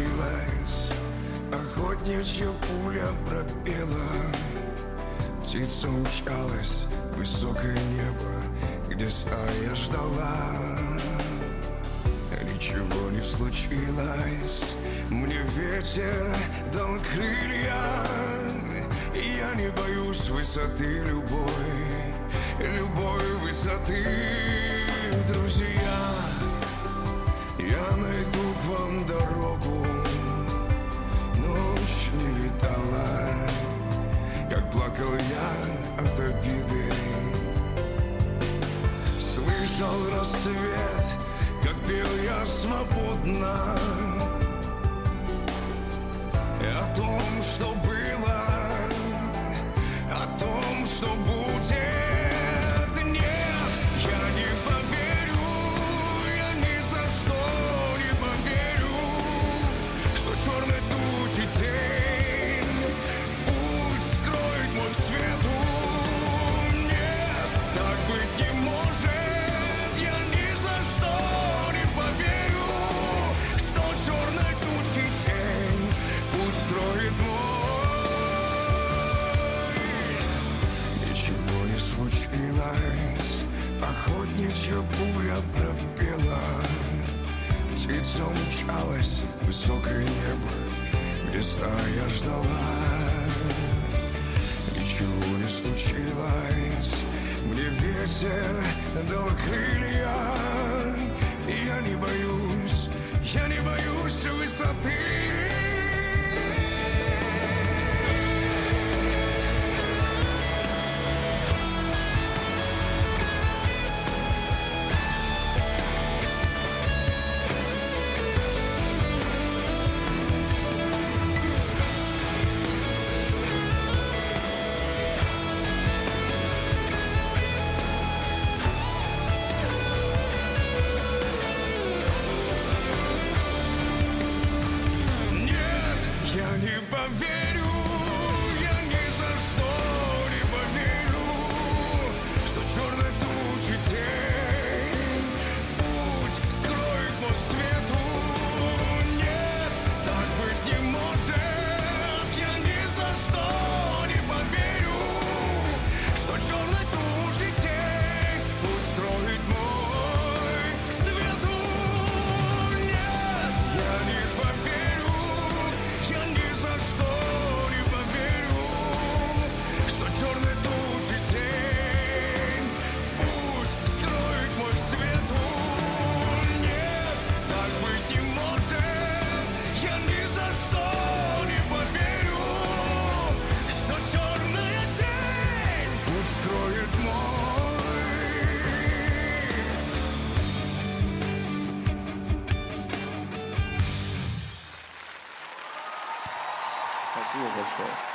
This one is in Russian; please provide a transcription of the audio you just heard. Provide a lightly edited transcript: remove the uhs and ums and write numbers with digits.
случилось, охотничья пуля пропела, птица умчалась в высокое небо, где стая ждала. Ничего не случилось, мне ветер дал крылья, и я не боюсь высоты любой высоты. Друзья, я найду к вам дорогу. Ночь не летала, как плакал я от обиды. Слышал рассвет, как пел я свободно о том, что было, о том, что будет. Нет, я не поверю, я ни за что не поверю, что черной тучи тень путь скроет мой свету. Нет, так быть не может, я ни за что не поверю, что черной тучи тень путь скроет мой. Ничего не случилось, охотничья пуля пропела, птица умчалась в высокое небо, где стая ждала. Ничего не случилось, мне ветер дал крылья, и я не боюсь высоты. Я не поверю, я ни за что не поверю, что черной тучи тень путь скроет мой свету. Нет, так быть не может, я ни за что не поверю, что черной тучи тень путь скроет мой свету. Нет, я не поверю, я ни за что не поверю, что черной тучи тень путь скроет мой свету. Нет, так быть не может, я ни за что не поверю, что черная тень путь скроет мой. Спасибо большое.